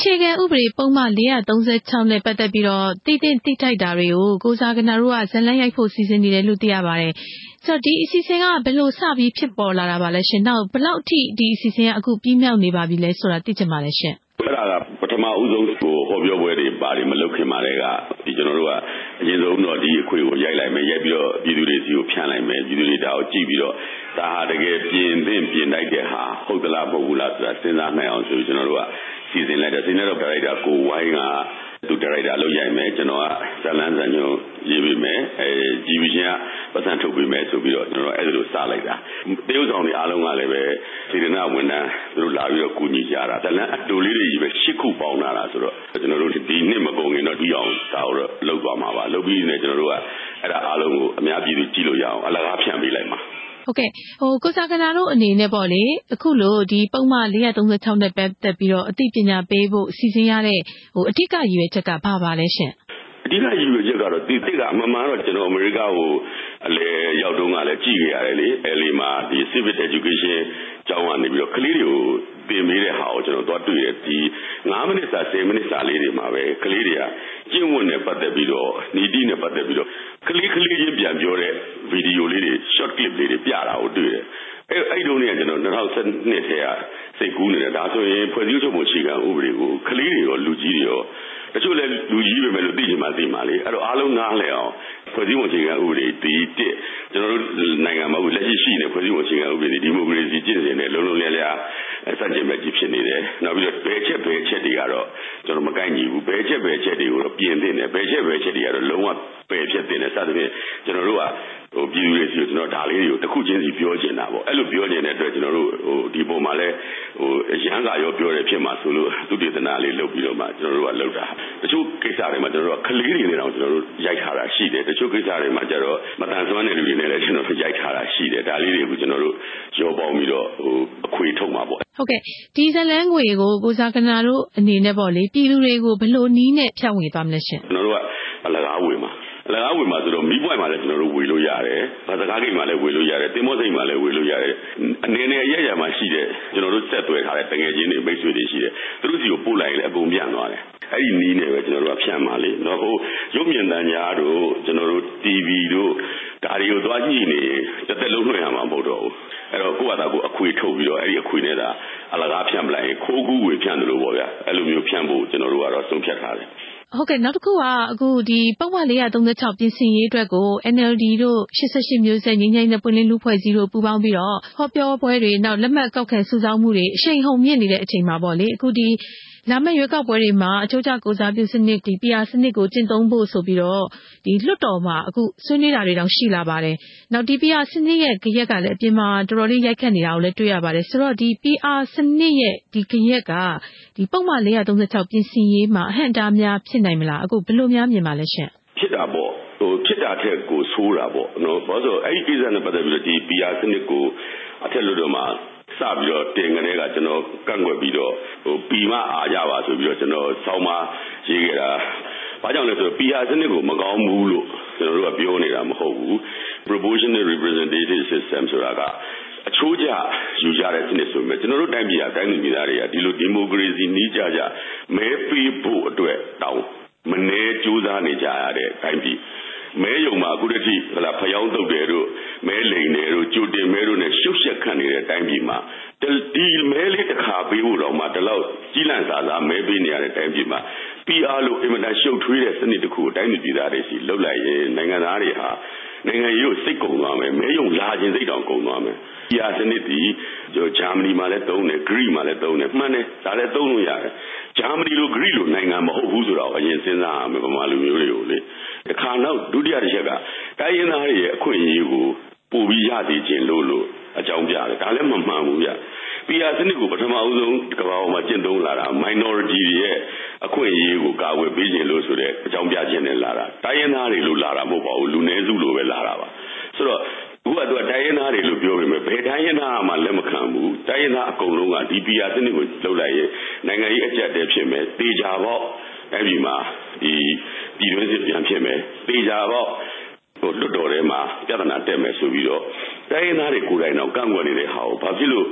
အခြေခံဥပဒေပုံမှန်436နဲ့ပတ်သက်ပြီးတော့တိထိုက်တာတွေကိုကိုစားကနာတို့ကဇလန်းရိုက်ဖို့စီစဉ်နေတယ်လို့သိရပါတယ်။ဆိုတော့ဒီအစီအစဉ်ကဘယ်လိုစပြီးဖြစ်ပေါ်လာတာပါလဲရှင်။နောက်ဘယ်လောက်အထိဒီအစီအစဉ်ကအခုပြီးမြောက်နေပါပြီလဲဆိုတာသိချင်ပါတယ်ရှင်။အဲ့ဒါကပထမဦးဆုံးဟောပြောပွဲတွေပါမလုပ်ခင်မှာတည်းကဒီကျွန်တော်တို့ကအရင်ဆုံးတော့ဒီအခွေကိုရိုက်လိုက်မယ်ရိုက်ပြီးတော့ပြည်သူတွေစီကိုဖြန့်လိုက်မယ်ပြည်သူတွေဒါကိုကြည့်ပြီးတော့ဒါဟာတကယ်ပြင်တိုက်တဲ့ဟာဟုတ်သလားမဟုတ်ဘူးလားဆိုတာစဉ်းစားနိုင်အောင်ဆိုပြီးကျွန်တော်တို့ကစီစဉ်လိုက်တယ်စီစဉ်တော့ဒါရိုက်တာကိုဝိုင်းကသူဒါရိုက်တာလုပ်ရိုက်မယ်ကျွန်တော်ကဇလန်းစံညွှန်းရေးပေးမယ်ကြည်ပြီးချင်းကပတ်စံထုတ်ပေးမယ်ဆိုပြီးတော့ကျွန်တော်အဲ့လိုစလိုက်တာတရုတ်ဆောင်တွေအားလုံးကလည်းပဲစေတနာဝန်ထမ်းသူတို့လာပြီးတော့ကူညီကြတာဇလန်းအတူလေးတွေကြီးပဲ၈ခုပေါင်းလာတာဆိုတော့ကျွန်တော်တို့ဒီနှစ်မကုန်ခင်တော့ဒီအောင်စာတော့လုပ်သွားမှာပါလုပ်ပြီးနေကျွန်တော်တို့ကအဲ့ဒါအားလုံးကိုအများပြည်သူကြည့်လို့ရအောင်အလကားဖြန့်ပေးလိုက်မှာဟုတ်ကဲ့ကိုစာကနာတို့အနေနဲ့ပေါ့လေအခုလိုဒီပုံမှန်436နဲ့ပတ်သက်ပြီးတော့အသိပညာပေးဖို့စီစဉ်ရတဲ့အဓိကရည်ရွယ်ချက်ကဘာပါလဲရှင်အဓိကရည်ရွယ်ချက်ကတော့ဒီကအမှန်တော့ကျွန်တော်အမေရိကကိုအလဲရောက်တော့ကလည်းကြည့်ခဲ့ရတယ်လေအဲလီမှာဒီ Civic Education ကျောင်းကနေပြီးတော့ကလေးတွေကိုသင်ပေးတဲ့ဟာကိုကျွန်တော်သွားတွေ့ရဒီ9မိနစ်စာ10မိနစ်စာလေးတွေမှာပဲကလေးတွေကကျင့်ဝတ်နဲ့ပတ်သက်ပြီးတော့နီတိနဲ့ပတ်သက်ပြီးတော့ကလေးချင်းပြန်ပြောတဲ့ဗီဒီယိုလေးတွေ short clip လေးတွေပြတာကိုတွေ့တယ်အဲ့တုန်းကကျွန်တော်2012ထဲကစိတ်ကူးနေတယ်ဒါဆိုရင်ဖွဲ့စည်းချုပ်မှုအခြေခံဥပဒေကိုကလေးတွေရောလူကြီးတွေရောတချို့လည်းလူကြီးပဲလို့သိချင်မှသိမှာလေအဲ့တော့အားလုံးနားလည်အောင်ဖွဲ့စည်းပုံအခြေခံဥပဒေဒီတစ်ကျွန်တော်တို့နိုင်ငံမှာလက်ရှိရှိနေဖွဲ့စည်းပုံအခြေခံဥပဒေဒီမိုကရေစီကျင့်စဉ်နဲ့လုံးလုံးလျားလျားစတင်မဲ့ကြီးဖြစ်နေတယ်နောက်ပြီးတော့ဘယ်ချက်တွေကတော့ကျွန်တော်မကိုက်ညီဘူးဘယ်ချက်တွေကိုတော့ပြင်သင့်တယ်ဘယ်ချက်တွေကတော့လုံးဝပယ်ဖြစ်တင်တယ်စသဖြင့်ကျွန်တော်တို့ကပြည်သူတွေစီကျွန်တော်ဒါလေးတွေကိုတစ်ခုချင်းစီပြောချင်တာပေါ့အဲ့လိုပြောချင်တဲ့အတွက်ကျွန်တော်တို့ဒီပုံမှာလဲရဟန်းစာရောပြောတယ်ဖြစ်မှာဆိုလို့သူတေသနာလေးလုပ်ပြီးတော့မှကျွန်တော်တို့ကလုပ်တာတချို့ကိစ္စတွေမှာကျွန်တော်တို့ကကလေးတွေနဲ့တော့ကျွန်တော်တို့ရိုက်ထားတာရှိတယ်တချို့ကိစ္စတွေမှာကျတော့မတန်ဆွမ်းတဲ့လူတွေနဲ့လည်းကျွန်တော်တို့ရိုက်ထားတာရှိတယ်ဒါလေးတွေကိုကျွန်တော်တို့ရောပေါင်းပြီးတော့အခွေထုတ်မှာပေါ့ဟုတ်ကဲ့ဒီဇလန်းငွေကိုကိုစာကနာတို့အနေနဲ့ပေါ့လေပြည်သူတွေကိုဘယ်လိုနည်းနဲ့ဖြန့်ဝေသွားမလဲရှင်ကျွန်တော်တို့ကအလကားဝေမှာဆိုတော့မီးပွိုင်မှာလည်းကျွန်တော်တို့ဝေလို့ရတယ်။ဘာစကားကိတ်မှာလည်းဝေလို့ရတယ်။တင်မောစိတ်မှာလည်းဝေလို့ရတယ်။အနေနဲ့အရရမှာရှိတဲ့ကျွန်တော်တို့ဆက်သွယ်ထားတဲ့တငယ်ချင်းတွေမိတ်ဆွေတွေရှိတယ်။သူတို့စီကိုပို့လိုက်ရင်လည်းအကုန်ပြန်သွားတယ်။အဲ့ဒီနည်းနဲ့ပဲကျွန်တော်တို့ကဖြန့်ပါလေ။တော့ဟိုရုပ်မြင်သံကြားတို့ကျွန်တော်တို့ TV တို့ဒါတွေကိုသွားကြည့်နေတစ်သက်လုံးလွှင့်ရမှာမဟုတ်တော့ဘူး။အဲ့တော့ကိုယ့်ဟာကိုအခွေထုတ်ပြီးတော့အဲ့ဒီအခွေနဲ့သာအလကားဖြန့်ပလိုက်ရင်ခိုးကူးဝေဖြန့်တယ်လို့ပေါ့ဗျာ။အဲ့လိုမျိုးဖြန့်ဖို့ကျွန်တော်တို့ကတော့ဆုံးဖြတ်ထားတယ်ဟုတ်ကဲ့နောက်တစ်ခုကအခုဒီပုံမှန်436ပြင်ဆင်ရေးအတွက်ကို NLD တို့88မျိုးဆက်ငြိမ်းချမ်းတဲ့ပွင့်လင်းလူဖွဲ့စည်းတို့ပူးပေါင်းပြီးတော့ဟောပြောပွဲတွေနောက်လက်မှတ်ကောက်ခံစုဆောင်းမှုတွေအရှိန်ဟုန်မြင့်နေတဲ့အချိန်မှာပေါ့လေအခုဒီလာမယ့်ရွေးကောက်ပွဲတွေမှာအချို့ကျကိုစားပြုစနစ်ဒီ PR စနစ်ကိုကျင့်သုံးဖို့ဆိုပြီးတော့ဒီလွှတ်တော်မှာအခုဆွေးနွေးတာတွေတောင်ရှိလာပါတယ်။နောက်ဒီ PR စနစ်ရဲ့ကြရက်ကလည်းအပြင်မှာတော်တော်လေးရိုက်ခတ်နေတာကိုလည်းတွေ့ရပါတယ်။ဆိုတော့ဒီ PR စနစ်ရဲ့ဒီကြရက်ကဒီပုံမှန်436ပြင်ဆင်ရေးမှာအဟန့်အတားများဖြစ်နိုင်မလားအခုဘယ်လိုများမြင်ပါလဲရှင်ဖြစ်တာပေါ့ဖြစ်တာထက်ကိုဆိုးတာပေါ့နော်ဘာလို့အဲ့ဒီကိစ္စနဲ့ပတ်သက်ပြီးတော့ဒီ PR စနစ်ကိုအထက်လွှတ်တော်မှာစပြီးတော့တင်ကနေကကျွန်တော်ကန့်ကွက်ပြီးတော့ပြီးမှအားကြပါဆိုပြီးတော့ကျွန်တော်ဆောင်းမရေးခဲ့တာဘာကြောင့်လဲဆိုတော့ PR စနစ်ကိုမကောင်းဘူးလို့ကျွန်တော်တို့ကပြောနေတာမဟုတ်ဘူး proportional representative system ဆိုတာကအချိုးကျယူကြတဲ့စနစ်ဆိုပေမဲ့ကျွန်တော်တို့တိုင်းပြည်တိုင်းသူပြည်သားတွေကဒီလိုဒီမိုကရေစီနည်းကြမဲပေးဖို့အတွက်တောင်းမနေကြိုးစားနေကြရတဲ့တိုင်းပြည်မဲယုံမှာအခုတည်းကဖျောင်းတုတ်တယ်တို့မဲလိန်တယ်တို့ကြိုတင်မဲတို့နဲ့ရှုပ်ရှက်ခတ်နေတဲ့တိုင်းပြည်မှာဒီမဲလေးတစ်ခါပေးဖို့တော့မှတလောက်ကြီးလန့်စားစားမဲပေးနေရတဲ့တိုင်းပြည်မှာ PR လို့အင်မတန်ရှုပ်ထွေးတဲ့စနစ်တစ်ခုကိုတိုင်းပြည်သားတွေစီလှုပ်လိုက်ရင်နိုင်ငံသားတွေဟာနိုင်ငံရေးကိုစိတ်ကုန်သွားမယ်မဲယုံလာခြင်းစိတ်တောင်ကုန်သွားမယ် PR စနစ်ဒီဂျာမနီမှာလည်းသုံးတယ်ဂရိမှာလည်းသုံးတယ်မှန်တယ်ဒါလည်းသုံးလို့ရတယ်ဂျာမနီလိုဂရိလိုနိုင်ငံမဟုတ်ဘူးဆိုတော့အရင်စဉ်းစားရမယ်ဗမာလူမျိုးတွေကိုလေတခါနောက်ဒုတိယတစ်ချက်ကတိုင်းရင်းသားတွေရဲ့အခွင့်အရေးကိုပို့ပြီးရသေးခြင်းလို့အကြောင်းပြတယ်ဒါလည်းမမှန်ဘူးဗျ PR စနစ်ကိုပထမအဦးဆုံးကမ္ဘာပေါ်မှာကျင့်သုံးလာတာ minority တွေရဲ့အခွင့်အရေးကိုကာကွယ်ပေးခြင်းလို့ဆိုတဲ့အကြောင်းပြခြင်းနဲ့လာတာတိုင်းရင်းသားတွေလို့လာတာမဟုတ်ပါဘူးလူနည်းစုလိုပဲလာတာပါဆိုတော့အခုကတိုင်းရင်းသားတွေလို့ပြောပေမဲ့ဘယ်တိုင်းရင်းသားမှလက်မခံဘူးတိုင်းရင်းသားအကုန်လုံးကဒီ PR စနစ်ကိုလှုပ်လိုက်ရင်နိုင်ငံရေးအကျပ်တဲဖြစ်မယ်တေချာပေါ့အဲ့ဒီမှာဒီပြည်တွင်းစစ်ပြန်ဖြစ်မယ်တေချာပေါ့လွတ်တော်ထဲမှာပြဿနာတက်မယ်ဆိုပြီးတော့တိုင်းရင်းသားတွေကိုယ်တိုင်တော့ကန့်ကွက်နေတဲ့ဟာကိုဘာဖြစ်လို့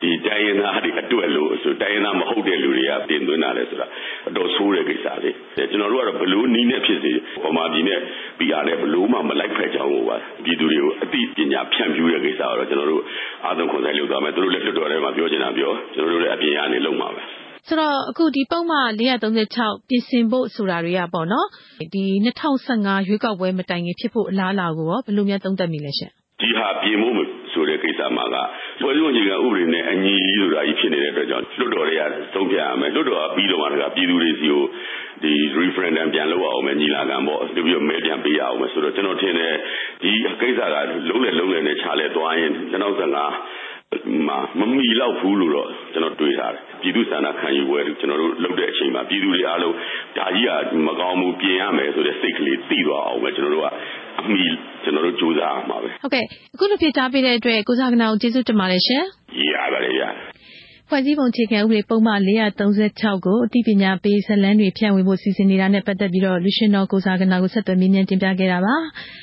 ဒီတိုင်းရင်းသားတွေအတွက်လို့ဆိုတိုင်းရင်းသားမဟုတ်တဲ့လူတွေကတင်သွင်းတာလဲဆိုတာအတော်ဆိုးတဲ့ကိစ္စလေကျွန်တော်တို့ကတော့ဘလို့နီးနဲ့ဖြစ်စေဗမာပြည်နဲ့ PR နဲ့ဘလို့မှမလိုက်ဖက်ကြောင်းကိုပါပြည်သူတွေကိုအသိပညာဖြန့်ဖြူးတဲ့ကိစ္စတော့ကျွန်တော်တို့အားလုံးခွန်ဆိုင်လုပ်သွားမယ်သူတို့လည်းလွတ်တော်ထဲမှာပြောချင်တာပြောကျွန်တော်တို့လည်းအပြင်ကနေလုပ်မှာပဲဆိုတော့အခုဒီပုံမှန်436ပြင်ဆင်ဖို့ဆိုတာတွေကပေါ့နော်ဒီ2015ရွေးကောက်ပွဲမတိုင်ခင်ဖြစ်ဖို့အလားအလာကိုရောဘယ်လိုများသုံးသပ်မိလဲရှင်ဒီဟာပြင်ဖို့ဆိုတဲ့ကိစ္စမှာကဖွဲ့စည်းပုံအခြေခံဥပဒေနဲ့အညီဆိုတာကြီးဖြစ်နေတဲ့အတွက်ကြောင့်လွတ်တော်တွေကသုံးပြရမယ်လွတ်တော်ကပြီးတော့မှပြည်သူတွေစီကိုဒီ referendum ပြန်လုပ်အောင်မယ်ညီလာခံပေါ့ပြီးတော့မဲပြန်ပေးရအောင်မယ်ဆိုတော့ကျွန်တော်ထင်တယ်ဒီကိစ္စကလုံးလဲနဲ့ခြားလဲသွားရင်2015မမီလောက်ဘူးလို့တော့ကျွန်တော်တွေးထားတယ်ပြည်သူ့ဆန္ဒခံယူပွဲကျွန်တော်တို့လုပ်တဲ့အချိန်မှာပြည်သူတွေအားလုံးဒါကြီးကမကောင်းဘူးပြင်ရမယ်ဆိုတဲ့စိတ်ကလေးသိသွားအောင်ပဲကျွန်တော်တို့ကအမိကျွန်တော်တို့ကြိုးစားရမှာပဲဟုတ်ကဲ့အခုလိုဖြစ်ကြားပေးတဲ့အတွက်ကိုစားကနာကိုကျေးဇူးတင်ပါတယ်ရှင်ရပါတယ်ဖွဲ့စည်းပုံအခြေခံဥပဒေပုံမှန်436ကိုအသိပညာပေးဇာတ်လမ်းတွေဖြန့်ဝေဖို့စီစဉ်နေတာနဲ့ပတ်သက်ပြီးတော့လူရှင်တော်ကိုစားကနာကိုဆက်သွယ်မေးမြန်းတင်ပြခဲ့တာပါ